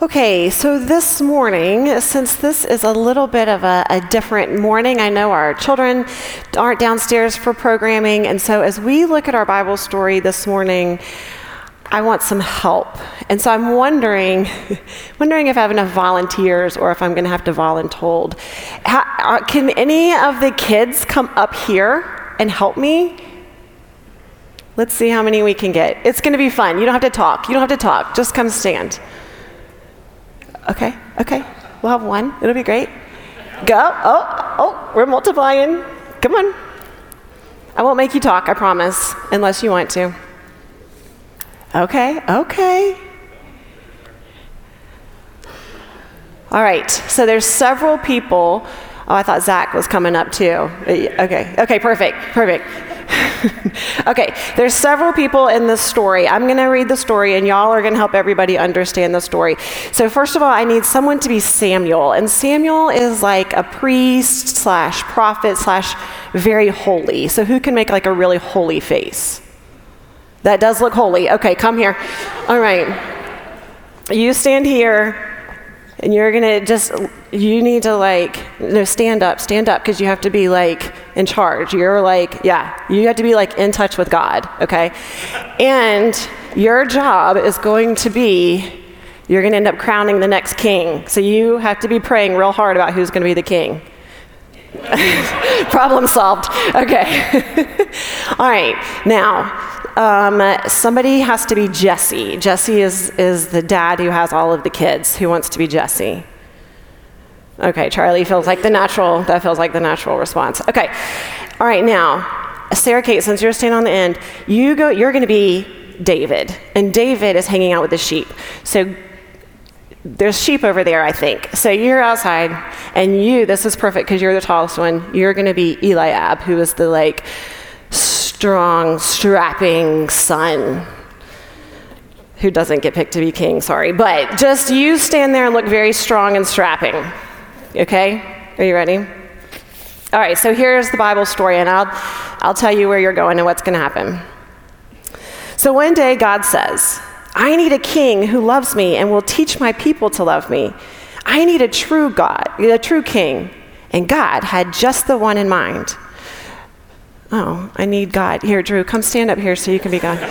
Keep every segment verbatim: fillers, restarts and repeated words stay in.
Okay, so this morning, since this is a little bit of a, a different morning, I know our children aren't downstairs for programming, and so as we look at our Bible story this morning, I want some help. And so I'm wondering, wondering if I have enough volunteers or if I'm going to have to voluntold. How, uh, can any of the kids come up here and help me? Let's see how many we can get. It's going to be fun. You don't have to talk. You don't have to talk. Just come stand. Okay, okay. We'll have one. It'll be great. Go. Oh, oh, we're multiplying. Come on. I won't make you talk, I promise, unless you want to. Okay, okay. All right, so there's several people. Oh, I thought Zach was coming up too. Okay, okay, perfect, perfect. Okay, there's several people in this story. I'm going to read the story, and y'all are going to help everybody understand the story. So first of all, I need someone to be Samuel, and Samuel is like a priest slash prophet slash very holy. So who can make like a really holy face? That does look holy. Okay, come here. All right. You stand here, and you're going to just, you need to like, no, stand up, stand up, because you have to be like in charge. You're like, yeah, you have to be like in touch with God, okay? And your job is going to be, you're going to end up crowning the next king. So you have to be praying real hard about who's going to be the king. Problem solved. Okay. All right. Now, um, somebody has to be Jesse. Jesse is, is the dad who has all of the kids. Who wants to be Jesse? Okay, Charlie feels like the natural, that feels like the natural response. Okay. All right, now, Sarah Kate, since you're standing on the end, you go, you're going to be David. And David is hanging out with the sheep. So there's sheep over there, I think. So you're outside, and you, this is perfect because you're the tallest one, you're going to be Eliab, who is the like strong, strapping son who doesn't get picked to be king, sorry. But just you stand there and look very strong and strapping. Okay? Are you ready? All right, so here's the Bible story, and I'll, I'll tell you where you're going and what's going to happen. So one day God says, I need a king who loves me and will teach my people to love me. I need a true God, a true king. And God had just the one in mind. Oh, I need God. Here, Drew, come stand up here so you can be God.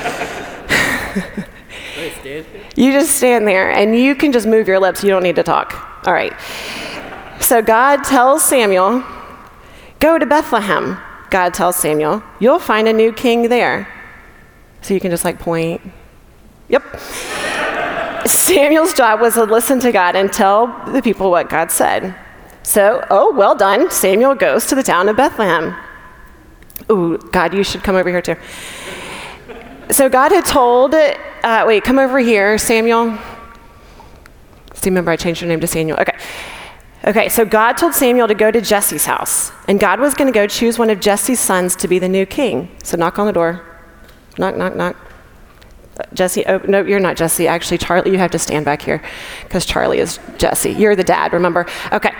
You just stand there, and you can just move your lips. You don't need to talk. All right. So God tells Samuel, go to Bethlehem. God tells Samuel, you'll find a new king there. So you can just like point. Yep. Samuel's job was to listen to God and tell the people what God said. So, oh, well done. Samuel goes to the town of Bethlehem. Ooh, God, you should come over here too. So God had told, uh, wait, come over here, Samuel. See, remember I changed your name to Samuel. Okay. Okay, so God told Samuel to go to Jesse's house. And God was going to go choose one of Jesse's sons to be the new king. So knock on the door. Knock, knock, knock. Jesse, oh, no, you're not Jesse. Actually, Charlie, you have to stand back here because Charlie is Jesse. You're the dad, remember? Okay.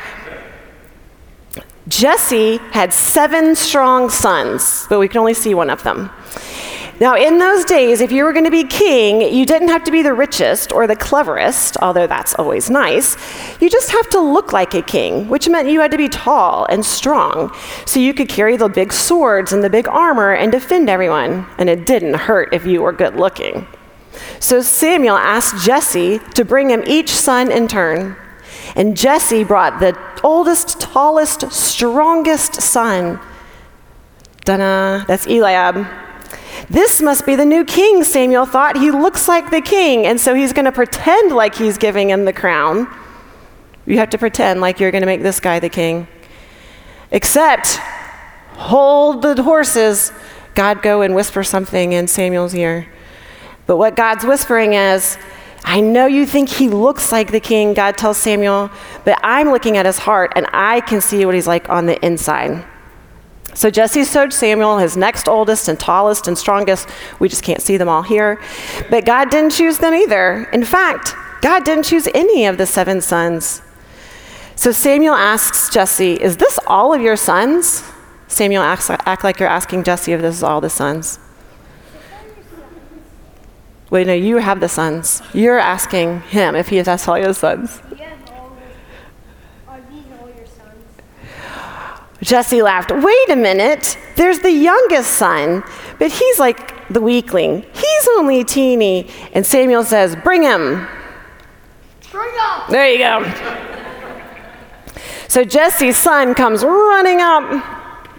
Jesse had seven strong sons, but we can only see one of them. Now, in those days, if you were going to be king, you didn't have to be the richest or the cleverest, although that's always nice. You just have to look like a king, which meant you had to be tall and strong, so you could carry the big swords and the big armor and defend everyone, and it didn't hurt if you were good looking. So Samuel asked Jesse to bring him each son in turn, and Jesse brought the oldest, tallest, strongest son. Da-da, that's Eliab. This must be the new king, Samuel thought. He looks like the king, and so he's going to pretend like he's giving him the crown. You have to pretend like you're going to make this guy the king. Except, hold the horses. God go and whisper something in Samuel's ear. But what God's whispering is, I know you think he looks like the king, God tells Samuel, but I'm looking at his heart, and I can see what he's like on the inside. So Jesse showed Samuel his next oldest and tallest and strongest. We just can't see them all here. But God didn't choose them either. In fact, God didn't choose any of the seven sons. So Samuel asks Jesse, is this all of your sons? Samuel acts act like you're asking Jesse if this is all the sons. Wait, no, you have the sons. You're asking him if he has all his sons. Yes, all his, are these all your sons? Jesse laughed. Wait a minute. There's the youngest son, but he's like the weakling. He's only teeny. And Samuel says, bring him. Bring him. There you go. So Jesse's son comes running up.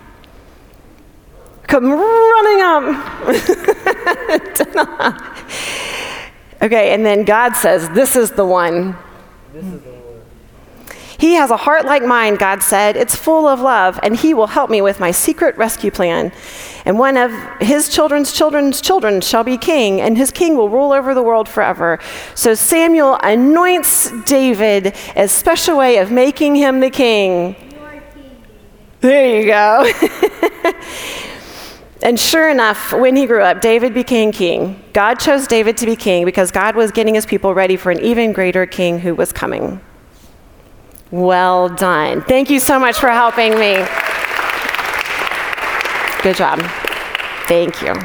Come running up. Okay, and then God says, this is the one. This is the Lord. He has a heart like mine, God said. It's full of love, and he will help me with my secret rescue plan. And one of his children's children's children shall be king, and his king will rule over the world forever. So Samuel anoints David as a special way of making him the king. You are king, David. There you go. And sure enough, when he grew up, David became king. God chose David to be king because God was getting his people ready for an even greater king who was coming. Well done. Thank you so much for helping me. Good job. Thank you.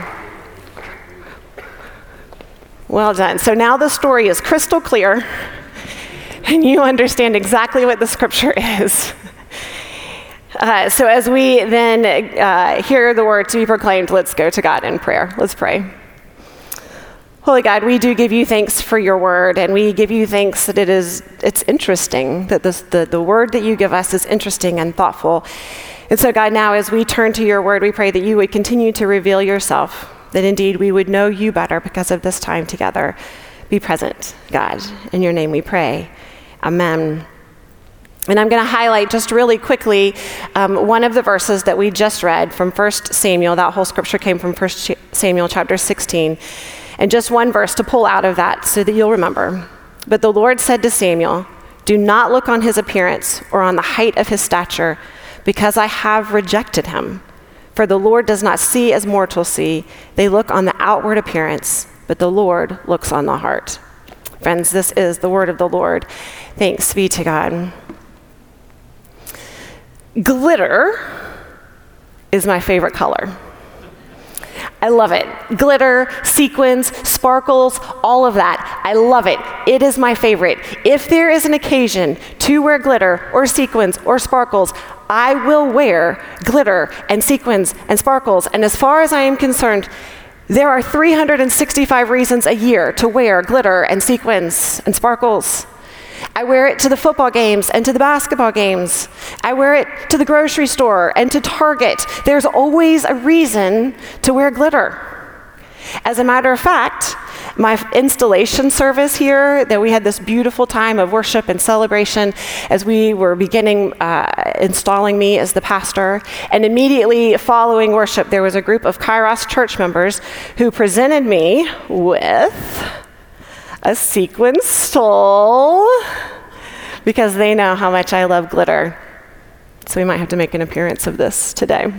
Well done. So now the story is crystal clear, and you understand exactly what the scripture is. Uh, so as we then uh, hear the word to be proclaimed, let's go to God in prayer. Let's pray. Holy God, we do give you thanks for your word, and we give you thanks that it is, it's interesting, that this, the, the word that you give us is interesting and thoughtful. And so God, now as we turn to your word, we pray that you would continue to reveal yourself, that indeed we would know you better because of this time together. Be present, God. In your name we pray. Amen. And I'm going to highlight just really quickly um, one of the verses that we just read from First Samuel. That whole scripture came from First Samuel chapter sixteen. And just one verse to pull out of that so that you'll remember. But the Lord said to Samuel, do not look on his appearance or on the height of his stature, because I have rejected him. For the Lord does not see as mortals see. They look on the outward appearance, but the Lord looks on the heart. Friends, this is the word of the Lord. Thanks be to God. Glitter is my favorite color. I love it. Glitter, sequins, sparkles, all of that. I love it. It is my favorite. If there is an occasion to wear glitter or sequins or sparkles, I will wear glitter and sequins and sparkles. And as far as I am concerned, there are three hundred sixty-five reasons a year to wear glitter and sequins and sparkles. I wear it to the football games and to the basketball games. I wear it to the grocery store and to Target. There's always a reason to wear glitter. As a matter of fact, my installation service here, that we had this beautiful time of worship and celebration as we were beginning uh, installing me as the pastor. And immediately following worship, there was a group of Kairos church members who presented me with a sequin stole because they know how much I love glitter. So we might have to make an appearance of this today.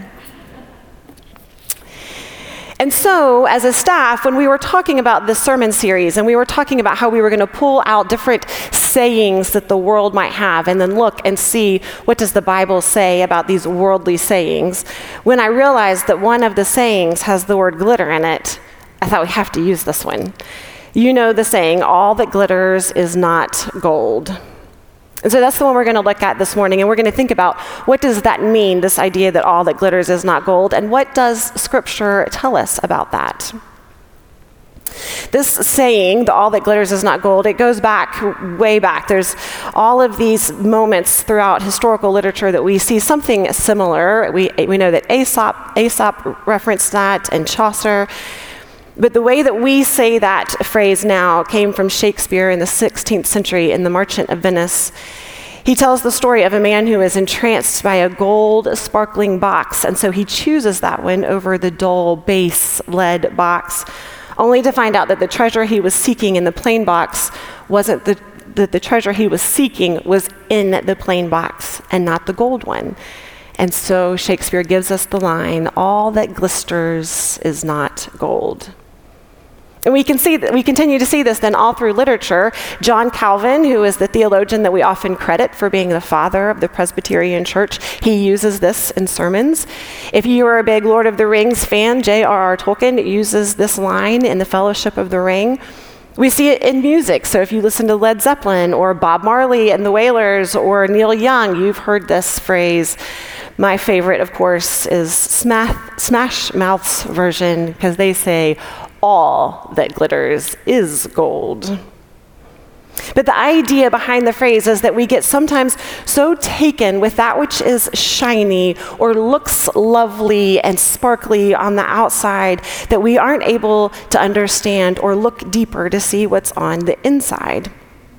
And so, as a staff, when we were talking about this sermon series, and we were talking about how we were going to pull out different sayings that the world might have, and then look and see what does the Bible say about these worldly sayings, when I realized that one of the sayings has the word glitter in it, I thought we have to use this one. You know the saying, all that glitters is not gold. And so that's the one we're going to look at this morning, and we're going to think about what does that mean, this idea that all that glitters is not gold, and what does Scripture tell us about that? This saying, the all that glitters is not gold, it goes back, way back. There's all of these moments throughout historical literature that we see something similar. We, we know that Aesop, Aesop referenced that, and Chaucer. But the way that we say that phrase now came from Shakespeare in the sixteenth century in The Merchant of Venice. He tells the story of a man who is entranced by a gold sparkling box, and so he chooses that one over the dull base lead box, only to find out that the treasure he was seeking in the plain box wasn't the, the, the treasure he was seeking was in the plain box and not the gold one. And so Shakespeare gives us the line, all that glisters is not gold. And we can see that we continue to see this then all through literature. John Calvin, who is the theologian that we often credit for being the father of the Presbyterian Church, he uses this in sermons. If you are a big Lord of the Rings fan, J R R Tolkien uses this line in The Fellowship of the Ring. We see it in music. So if you listen to Led Zeppelin or Bob Marley and the Wailers or Neil Young, you've heard this phrase. My favorite, of course, is Smash, Smash Mouth's version, because they say, all that glitters is gold. But the idea behind the phrase is that we get sometimes so taken with that which is shiny or looks lovely and sparkly on the outside that we aren't able to understand or look deeper to see what's on the inside.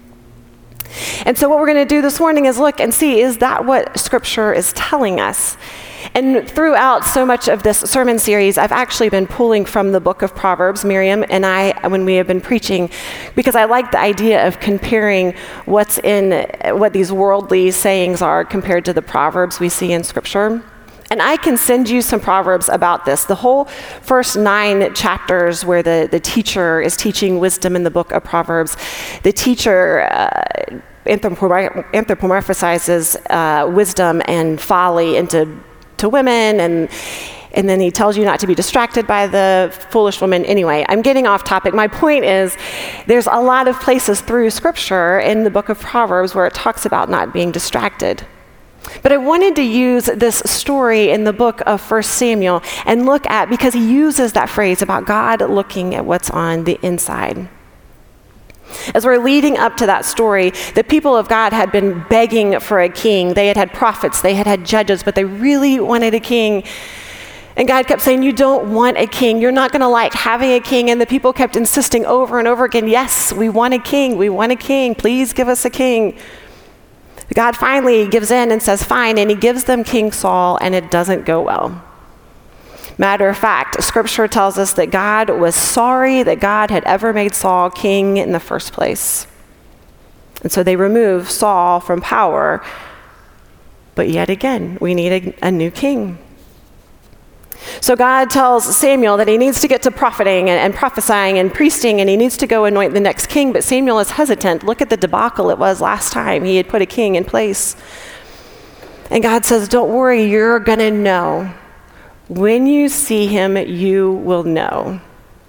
And so what we're going to do this morning is look and see, is that what Scripture is telling us? And throughout so much of this sermon series, I've actually been pulling from the book of Proverbs, Miriam and I, when we have been preaching, because I like the idea of comparing what's in, what these worldly sayings are compared to the Proverbs we see in Scripture. And I can send you some Proverbs about this. The whole first nine chapters where the, the teacher is teaching wisdom in the book of Proverbs, the teacher uh, anthropomorphizes uh, wisdom and folly into to women, and and then he tells you not to be distracted by the foolish woman. Anyway, I'm getting off topic. My point is, there's a lot of places through Scripture in the book of Proverbs where it talks about not being distracted. But I wanted to use this story in the book of First Samuel and look at, because he uses that phrase about God looking at what's on the inside. As we're leading up to that story, the people of God had been begging for a king. They had had prophets, they had had judges, but they really wanted a king. And God kept saying, you don't want a king. You're not going to like having a king. And the people kept insisting over and over again, yes, we want a king. We want a king. Please give us a king. God finally gives in and says, fine. And he gives them King Saul, and it doesn't go well. Matter of fact, Scripture tells us that God was sorry that God had ever made Saul king in the first place. And so they remove Saul from power. But yet again, we need a, a new king. So God tells Samuel that he needs to get to propheting and, and prophesying and priesting, and he needs to go anoint the next king. But Samuel is hesitant. Look at the debacle it was last time he had put a king in place. And God says, don't worry, you're going to know. When you see him, you will know.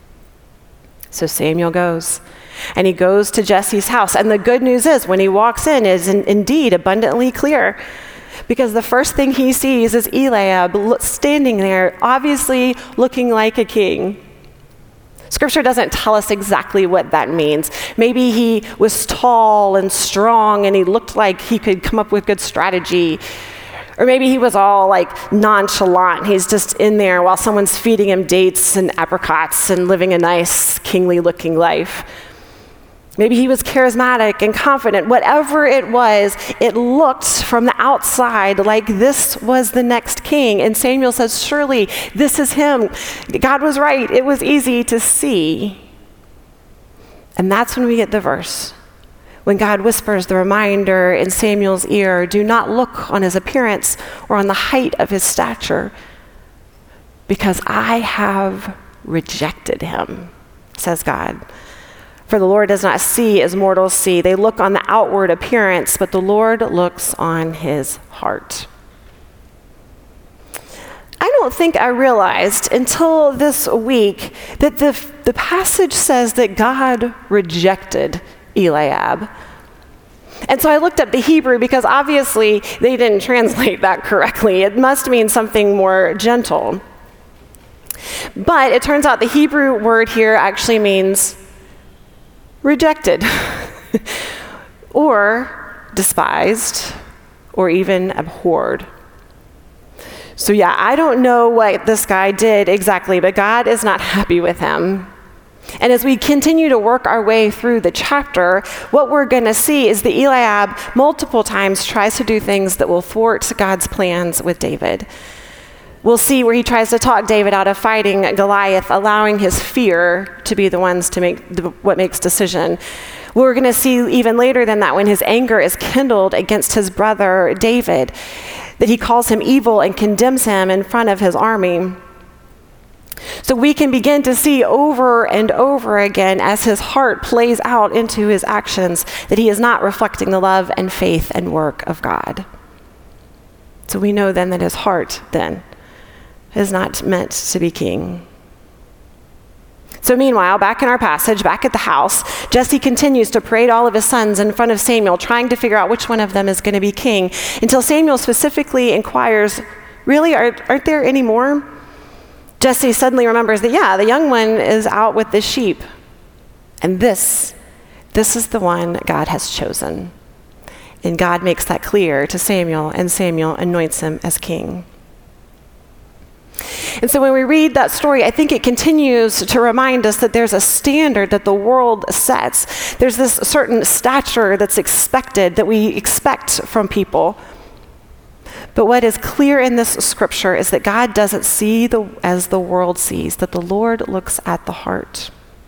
So Samuel goes, and he goes to Jesse's house. And the good news is, when he walks in, is in, indeed abundantly clear. Because the first thing he sees is Eliab standing there, obviously looking like a king. Scripture doesn't tell us exactly what that means. Maybe he was tall and strong, and he looked like he could come up with good strategy. Or maybe he was all like nonchalant. He's just in there while someone's feeding him dates and apricots and living a nice, kingly looking life. Maybe he was charismatic and confident. Whatever it was, it looked from the outside like this was the next king. And Samuel says, surely this is him. God was right. It was easy to see. And that's when we get the verse. When God whispers the reminder in Samuel's ear, do not look on his appearance or on the height of his stature, because I have rejected him, says God. For the Lord does not see as mortals see. They look on the outward appearance, but the Lord looks on his heart. I don't think I realized until this week that the, the passage says that God rejected Eliab. And so I looked up the Hebrew, because obviously they didn't translate that correctly. It must mean something more gentle. But it turns out the Hebrew word here actually means rejected, or despised, or even abhorred. So yeah, I don't know what this guy did exactly, but God is not happy with him. And as we continue to work our way through the chapter, what we're going to see is that Eliab multiple times tries to do things that will thwart God's plans with David. We'll see where he tries to talk David out of fighting Goliath, allowing his fear to be the ones to make the, what makes decision. We're going to see even later than that, when his anger is kindled against his brother David, that he calls him evil and condemns him in front of his army. So we can begin to see over and over again as his heart plays out into his actions that he is not reflecting the love and faith and work of God. So we know then that his heart then is not meant to be king. So meanwhile, back in our passage, back at the house, Jesse continues to parade all of his sons in front of Samuel, trying to figure out which one of them is going to be king, until Samuel specifically inquires, really, are, aren't there any more? Jesse suddenly remembers that, yeah, the young one is out with the sheep. And this, this is the one God has chosen. And God makes that clear to Samuel, and Samuel anoints him as king. And so when we read that story, I think it continues to remind us that there's a standard that the world sets. There's this certain stature that's expected, that we expect from people. But what is clear in this scripture is that God doesn't see the, as the world sees, that the Lord looks at the heart.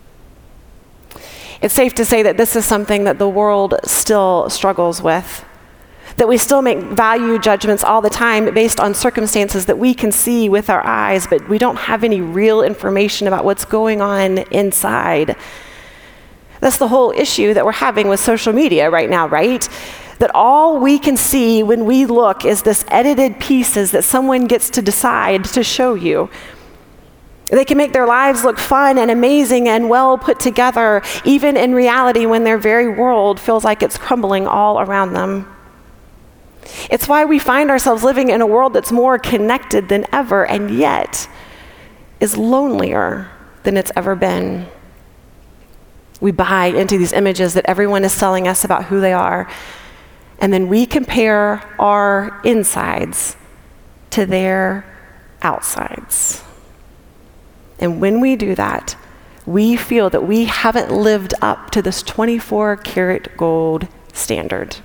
It's safe to say that this is something that the world still struggles with, that we still make value judgments all the time based on circumstances that we can see with our eyes, but we don't have any real information about what's going on inside. That's the whole issue that we're having with social media right now, right? That all we can see when we look is this edited pieces that someone gets to decide to show you. They can make their lives look fun and amazing and well put together, even in reality when their very world feels like it's crumbling all around them. It's why we find ourselves living in a world that's more connected than ever, and yet is lonelier than it's ever been. We buy into these images that everyone is selling us about who they are, and then we compare our insides to their outsides. And when we do that, we feel that we haven't lived up to this twenty-four karat gold standard.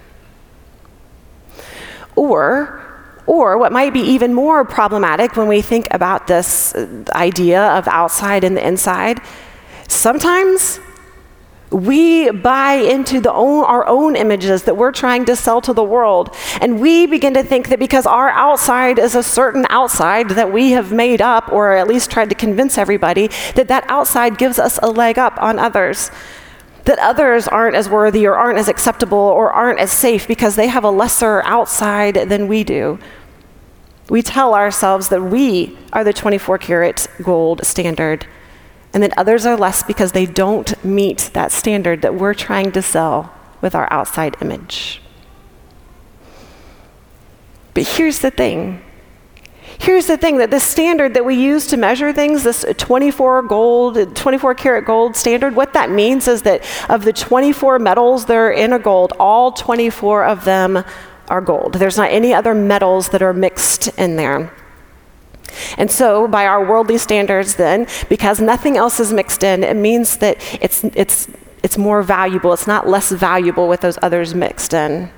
Or, or what might be even more problematic when we think about this idea of outside and the inside, sometimes we buy into the own, our own images that we're trying to sell to the world. And we begin to think that because our outside is a certain outside that we have made up, or at least tried to convince everybody, that that outside gives us a leg up on others. That others aren't as worthy or aren't as acceptable or aren't as safe because they have a lesser outside than we do. We tell ourselves that we are the twenty-four karat gold standard, and that others are less because they don't meet that standard that we're trying to sell with our outside image. But here's the thing. Here's the thing, that this standard that we use to measure things, this twenty-four gold, twenty-four karat gold standard, what that means is that of the twenty-four metals that are in a gold, all twenty-four of them are gold. There's not any other metals that are mixed in there. And so by our worldly standards then, because nothing else is mixed in, it means that it's it's it's more valuable. It's not less valuable with those others mixed in.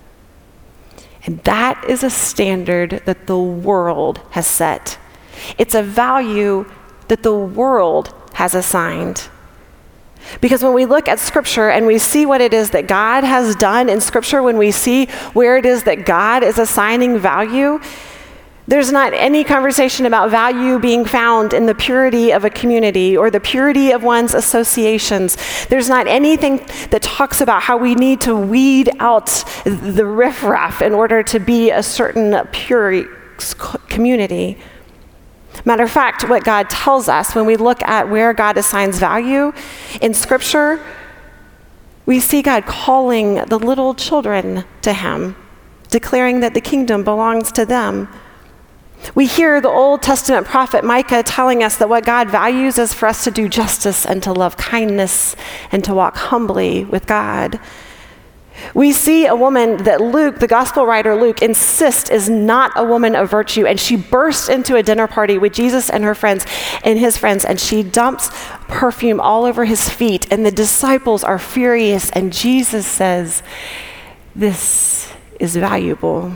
And that is a standard that the world has set. It's a value that the world has assigned. Because when we look at Scripture and we see what it is that God has done in Scripture, when we see where it is that God is assigning value, there's not any conversation about value being found in the purity of a community or the purity of one's associations. There's not anything that talks about how we need to weed out the riffraff in order to be a certain pure community. Matter of fact, what God tells us when we look at where God assigns value in Scripture, we see God calling the little children to Him, declaring that the kingdom belongs to them. We hear the Old Testament prophet Micah telling us that what God values is for us to do justice and to love kindness and to walk humbly with God. We see a woman that Luke, the gospel writer Luke, insists is not a woman of virtue, and she bursts into a dinner party with Jesus and her friends and his friends, and she dumps perfume all over his feet, and the disciples are furious, and Jesus says, "This is valuable."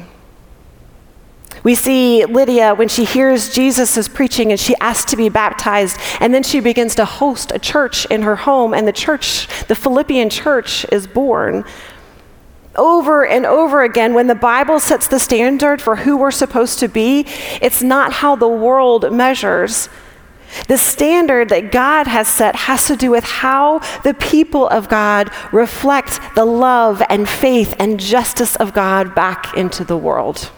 We see Lydia when she hears Jesus is preaching and she asks to be baptized, and then she begins to host a church in her home, and the church, the Philippian church, is born. Over and over again, when the Bible sets the standard for who we're supposed to be, it's not how the world measures. The standard that God has set has to do with how the people of God reflect the love and faith and justice of God back into the world.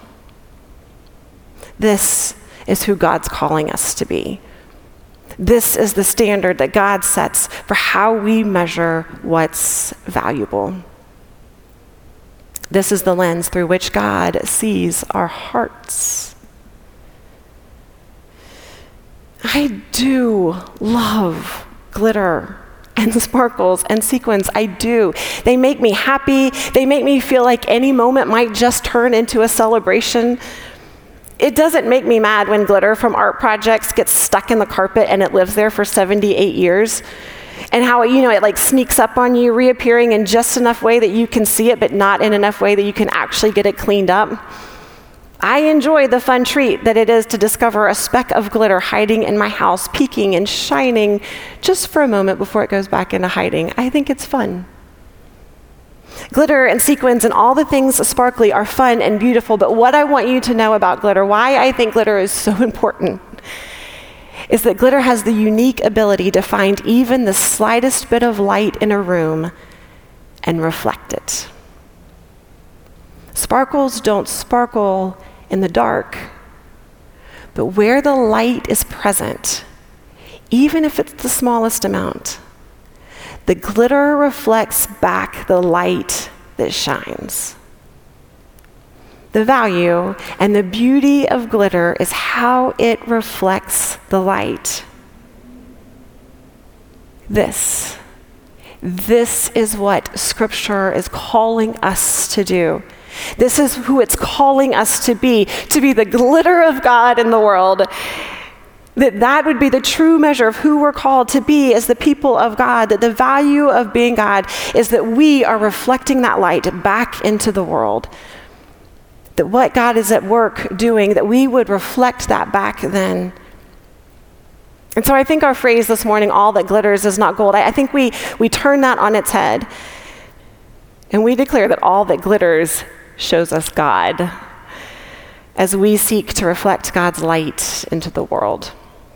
This is who God's calling us to be. This is the standard that God sets for how we measure what's valuable. This is the lens through which God sees our hearts. I do love glitter and sparkles and sequins. I do. They make me happy. They make me feel like any moment might just turn into a celebration. It doesn't make me mad when glitter from art projects gets stuck in the carpet and it lives there for seventy-eight years. And how, you know, it like sneaks up on you, reappearing in just enough way that you can see it, but not in enough way that you can actually get it cleaned up. I enjoy the fun treat that it is to discover a speck of glitter hiding in my house, peeking and shining just for a moment before it goes back into hiding. I think it's fun. Glitter and sequins and all the things sparkly are fun and beautiful, but what I want you to know about glitter, why I think glitter is so important, is that glitter has the unique ability to find even the slightest bit of light in a room and reflect it. Sparkles don't sparkle in the dark, but where the light is present, even if it's the smallest amount, the glitter reflects back the light that shines. The value and the beauty of glitter is how it reflects the light. This, this is what Scripture is calling us to do. This is who it's calling us to be, to be the glitter of God in the world. That that would be the true measure of who we're called to be as the people of God, that the value of being God is that we are reflecting that light back into the world. That what God is at work doing, that we would reflect that back then. And so I think our phrase this morning, all that glitters is not gold, I, I think we, we turn that on its head and we declare that all that glitters shows us God as we seek to reflect God's light into the world.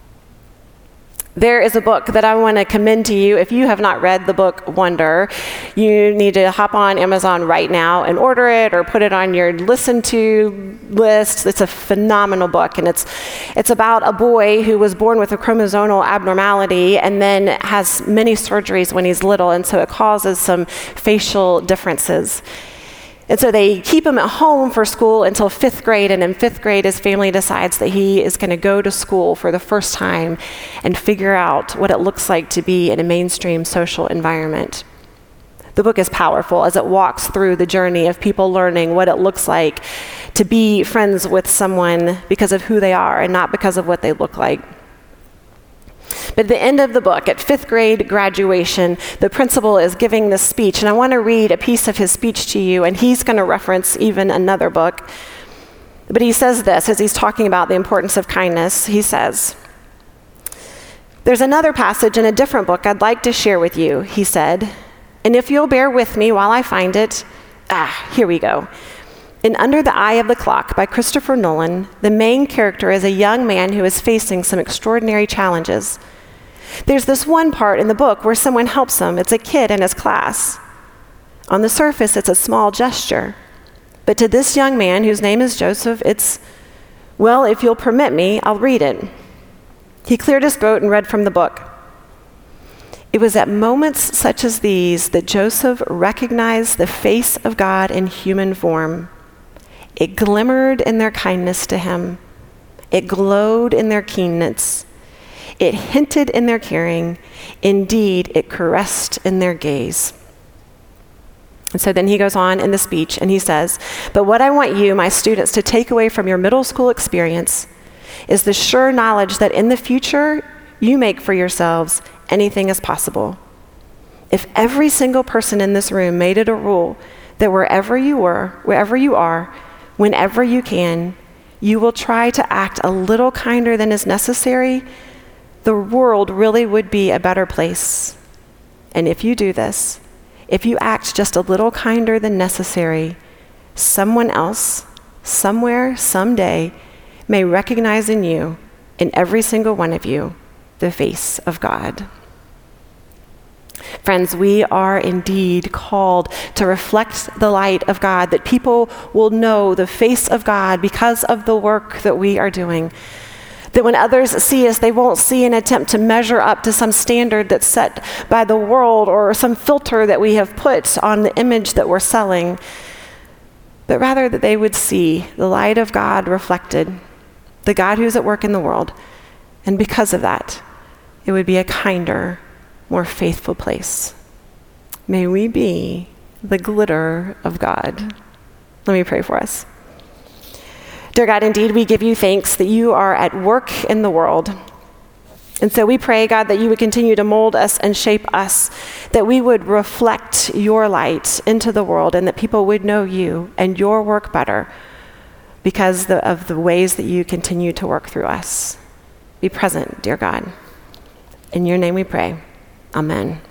There is a book that I want to commend to you. If you have not read the book Wonder, you need to hop on Amazon right now and order it or put it on your listen to list. It's a phenomenal book, and it's it's about a boy who was born with a chromosomal abnormality and then has many surgeries when he's little, and so it causes some facial differences. And so they keep him at home for school until fifth grade, and in fifth grade, his family decides that he is going to go to school for the first time and figure out what it looks like to be in a mainstream social environment. The book is powerful as it walks through the journey of people learning what it looks like to be friends with someone because of who they are and not because of what they look like. But at the end of the book, at fifth grade graduation, the principal is giving this speech, and I want to read a piece of his speech to you, and he's going to reference even another book. But he says this as he's talking about the importance of kindness. He says, "There's another passage in a different book I'd like to share with you," he said, "and if you'll bear with me while I find it, ah, here we go. In Under the Eye of the Clock by Christopher Nolan, the main character is a young man who is facing some extraordinary challenges. There's this one part in the book where someone helps him. It's a kid in his class. On the surface, it's a small gesture. But to this young man, whose name is Joseph, it's, well, if you'll permit me, I'll read it." He cleared his throat and read from the book. "It was at moments such as these that Joseph recognized the face of God in human form. It glimmered in their kindness to him. It glowed in their keenness. It hinted in their caring. Indeed, it caressed in their gaze." And so then he goes on in the speech and he says, "But what I want you, my students, to take away from your middle school experience is the sure knowledge that in the future, you make for yourselves anything is possible. If every single person in this room made it a rule that wherever you were, wherever you are, whenever you can, you will try to act a little kinder than is necessary, the world really would be a better place. And if you do this, if you act just a little kinder than necessary, someone else, somewhere, someday, may recognize in you, in every single one of you, the face of God. Friends, we are indeed called to reflect the light of God, that people will know the face of God because of the work that we are doing. That when others see us, they won't see an attempt to measure up to some standard that's set by the world or some filter that we have put on the image that we're selling, but rather that they would see the light of God reflected, the God who's at work in the world. And because of that, it would be a kinder, more faithful place. May we be the glitter of God. Let me pray for us. Dear God, indeed, we give you thanks that you are at work in the world. And so we pray, God, that you would continue to mold us and shape us, that we would reflect your light into the world, and that people would know you and your work better because the, of the ways that you continue to work through us. Be present, dear God. In your name we pray. Amen.